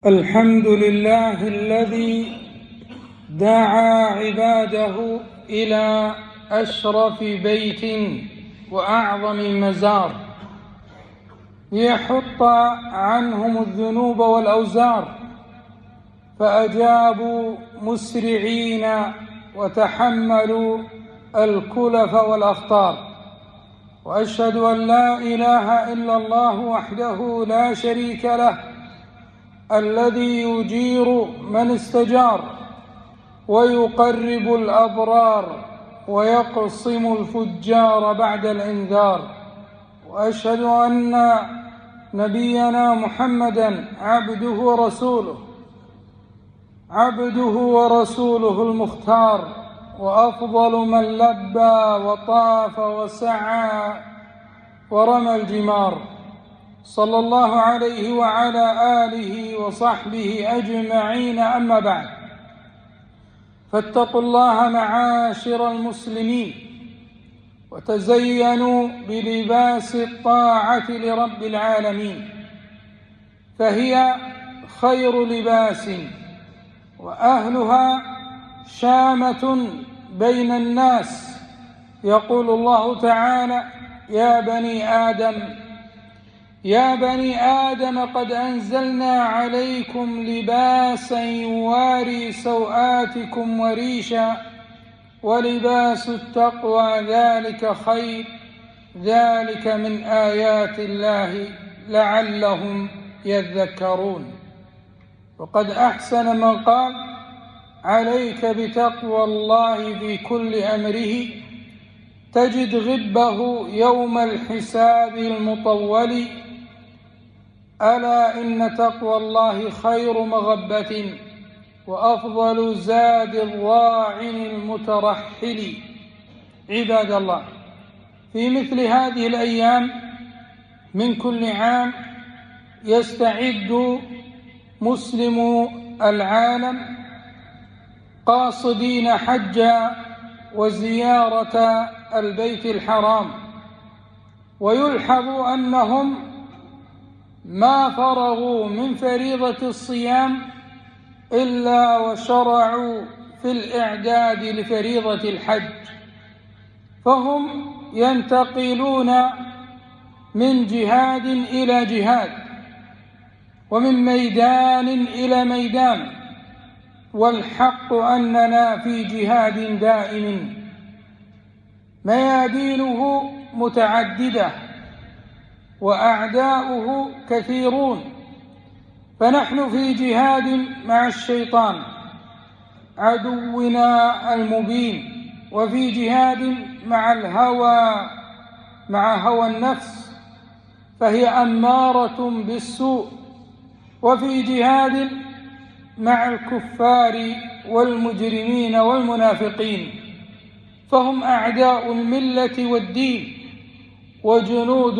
الحمد لله الذي دعا عباده إلى أشرف بيت وأعظم مزار ليحط عنهم الذنوب والأوزار، فأجابوا مسرعين وتحملوا الكلف والأخطار. وأشهد أن لا إله إلا الله وحده لا شريك له، الذي يجير من استجار ويقرب الأبرار ويقصم الفجار بعد الإنذار. وأشهد أن نبينا محمدًا عبده ورسوله المختار، وأفضل من لبى وطاف وسعى ورمى الجمار، صلى الله عليه وعلى آله وصحبه أجمعين. أما بعد، فاتقوا الله معاشر المسلمين، وتزينوا بلباس الطاعة لرب العالمين، فهي خير لباس، وأهلها شامة بين الناس. يقول الله تعالى: يا بني آدم قد أنزلنا عليكم لباسا يواري سوآتكم وريشا ولباس التقوى ذلك خير، ذلك من آيات الله لعلهم يذكرون. وقد أحسن من قال: عليك بتقوى الله في كل أمره، تجد غبه يوم الحساب المطول. ألا إن تقوى الله خير مغبة، وأفضل زاد الراعٍ المترحل. عباد الله، في مثل هذه الأيام من كل عام يستعد مسلمو العالم قاصدين حجا وزيارة البيت الحرام، ويلحظ أنهم ما فرغوا من فريضة الصيام إلا وشرعوا في الإعداد لفريضة الحج، فهم ينتقلون من جهاد إلى جهاد، ومن ميدان إلى ميدان، والحق أننا في جهاد دائم ميادينه متعددة وأعداؤه كثيرون. فنحن في جهاد مع الشيطان عدونا المبين، وفي جهاد مع هوى النفس، فهي أمارة بالسوء، وفي جهاد مع الكفار والمجرمين والمنافقين، فهم أعداء الملة والدين وجنود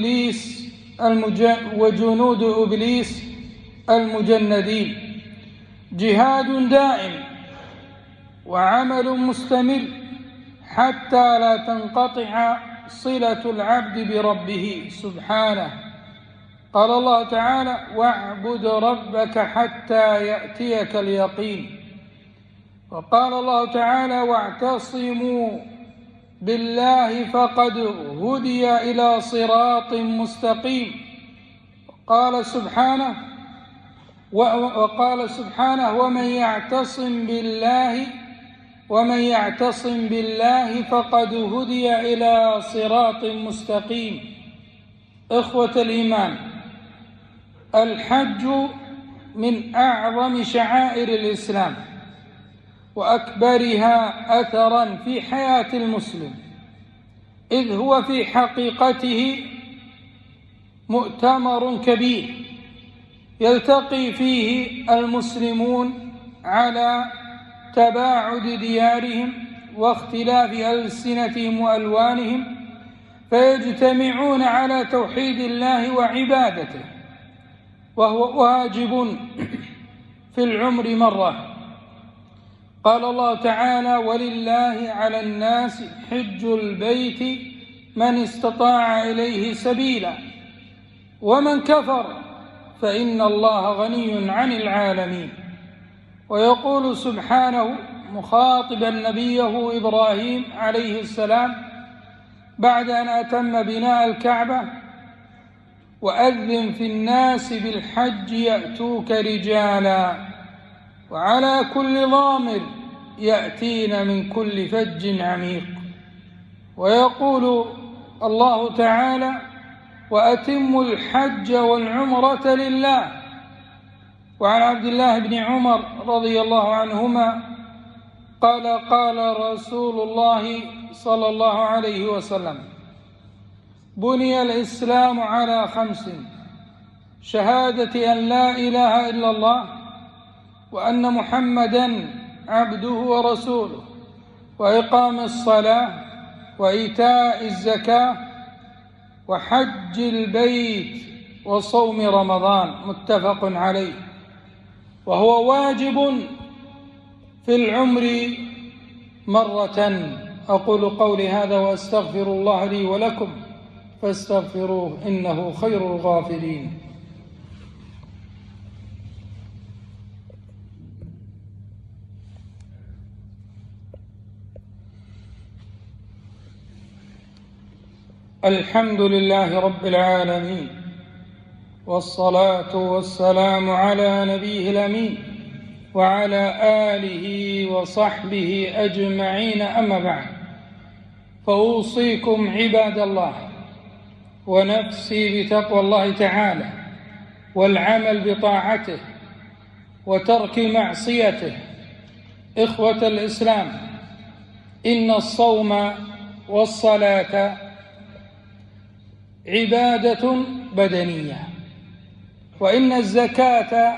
إبليس المجندين. جهاد دائم وعمل مستمر حتى لا تنقطع صلة العبد بربه سبحانه. قال الله تعالى: واعبد ربك حتى يأتيك اليقين. وقال الله تعالى: واعتصموا بالله فقد هدي إلى صراط مستقيم. وقال سبحانه: ومن يعتصم بالله فقد هدي إلى صراط مستقيم. إخوة الإيمان، الحج من أعظم شعائر الإسلام وأكبرها أثراً في حياة المسلم، إذ هو في حقيقته مؤتمر كبير يلتقي فيه المسلمون على تباعد ديارهم واختلاف ألسنتهم وألوانهم، فيجتمعون على توحيد الله وعبادته، وهو واجب في العمر مرة. قال الله تعالى: ولله على الناس حج البيت من استطاع إليه سبيلا، ومن كفر فإن الله غني عن العالمين. ويقول سبحانه مخاطبا نبيه إبراهيم عليه السلام بعد أن أتم بناء الكعبة: وأذن في الناس بالحج يأتوك رجالا وعلى كل ضامر يأتين من كل فج عميق. ويقول الله تعالى: وأتموا الحج والعمرة لله. وعن عبد الله بن عمر رضي الله عنهما قال: قال رسول الله صلى الله عليه وسلم: بني الإسلام على 5: شهادة أن لا إله إلا الله وأن محمدًا عبده ورسوله، وإقام الصلاة، وإيتاء الزكاة، وحج البيت، وصوم رمضان. متفق عليه. وهو واجب في العمر مرة. أقول قولي هذا وأستغفر الله لي ولكم فاستغفروه إنه خير الغافرين. الحمد لله رب العالمين، والصلاة والسلام على نبيه الأمين وعلى آله وصحبه أجمعين. أما بعد، فأوصيكم عباد الله ونفسي بتقوى الله تعالى والعمل بطاعته وترك معصيته. إخوة الإسلام، إن الصوم والصلاة عبادة بدنية، وإن الزكاة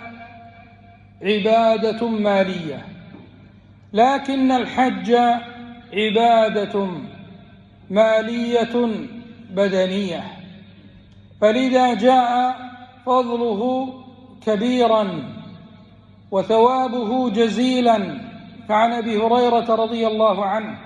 عبادة مالية، لكن الحج عبادة مالية بدنية، فلذا جاء فضله كبيرا وثوابه جزيلا. فعن أبي هريرة رضي الله عنه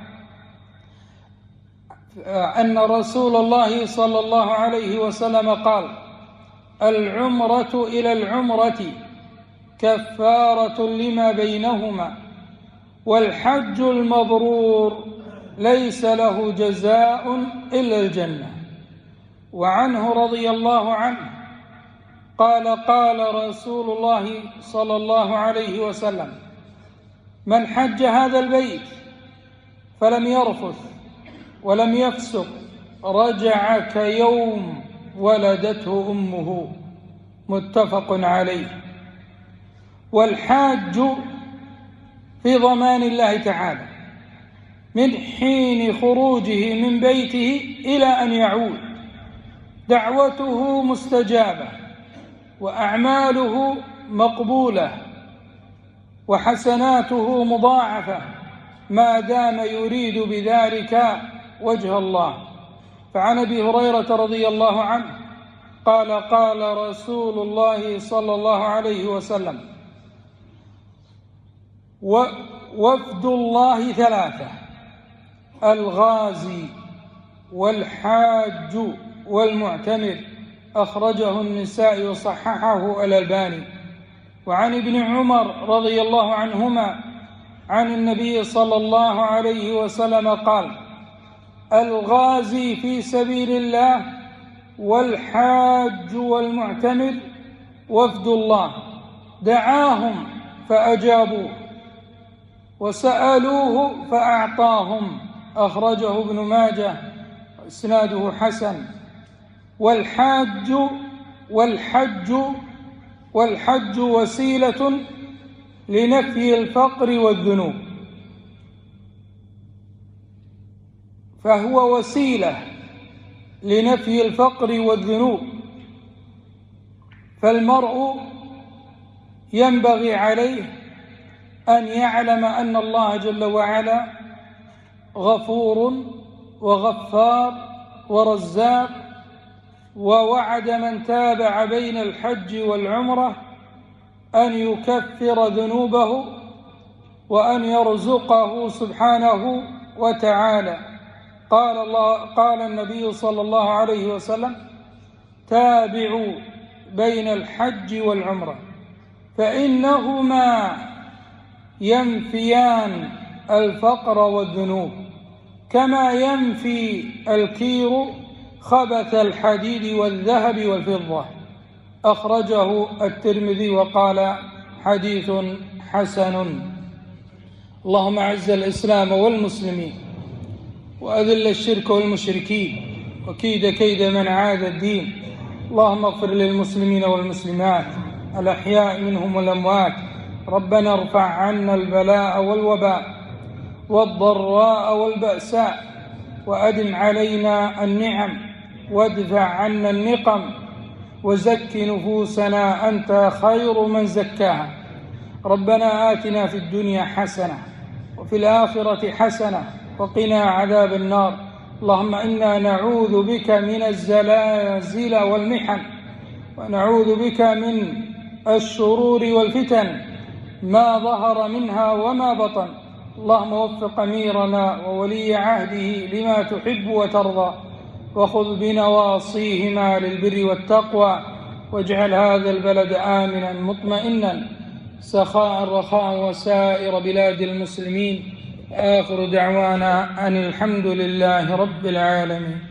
أن رسول الله صلى الله عليه وسلم قال: العمرة إلى العمرة كفارة لما بينهما، والحج المبرور ليس له جزاء إلا الجنة. وعنه رضي الله عنه قال: قال رسول الله صلى الله عليه وسلم: من حج هذا البيت فلم يرفث ولم يفسق رجع كيوم ولدته أمه. متفق عليه. والحاج في ضمان الله تعالى من حين خروجه من بيته إلى أن يعود، دعوته مستجابة وأعماله مقبولة وحسناته مضاعفة ما دام يريد بذلك وجه الله. فعن أبي هريرة رضي الله عنه قال: قال رسول الله صلى الله عليه وسلم: وفد الله 3: الغازي والحاج والمعتمر. أخرجه النسائي وصححه الألباني. وعن ابن عمر رضي الله عنهما عن النبي صلى الله عليه وسلم قال: الغازي في سبيل الله والحاج والمعتمر وفد الله، دعاهم فأجابوه وسألوه فأعطاهم. أخرجه ابن ماجه، إسناده حسن. والحج وسيلة لنفي الفقر والذنوب، فهو وسيلة لنفي الفقر والذنوب. فالمرء ينبغي عليه أن يعلم أن الله جل وعلا غفور وغفار ورزاق، ووعد من تابع بين الحج والعمرة أن يكفر ذنوبه وأن يرزقه سبحانه وتعالى. قال النبي صلى الله عليه وسلم: تابعوا بين الحج والعمرة، فإنهما ينفيان الفقر والذنوب كما ينفي الكير خبث الحديد والذهب والفضة. أخرجه الترمذي وقال حديث حسن. اللهم أعز الإسلام والمسلمين وأذل الشرك والمشركين وكيد كيد من عاد الدين. اللهم اغفر للمسلمين والمسلمات الأحياء منهم والأموات. ربنا ارفع عنا البلاء والوباء والضراء والبأساء وأدم علينا النعم وادفع عنا النقم وزك نفوسنا أنت خير من زكاها. ربنا آتنا في الدنيا حسنة وفي الآخرة حسنة وقنا عذاب النار. اللهم إنا نعوذ بك من الزلازل والمحن ونعوذ بك من الشرور والفتن ما ظهر منها وما بطن. اللهم وفق أميرنا وولي عهده لما تحب وترضى وخذ بنواصيهما للبر والتقوى واجعل هذا البلد آمنا مطمئنا سخاء رخاء وسائر بلاد المسلمين. آخر دعوانا أن الحمد لله رب العالمين.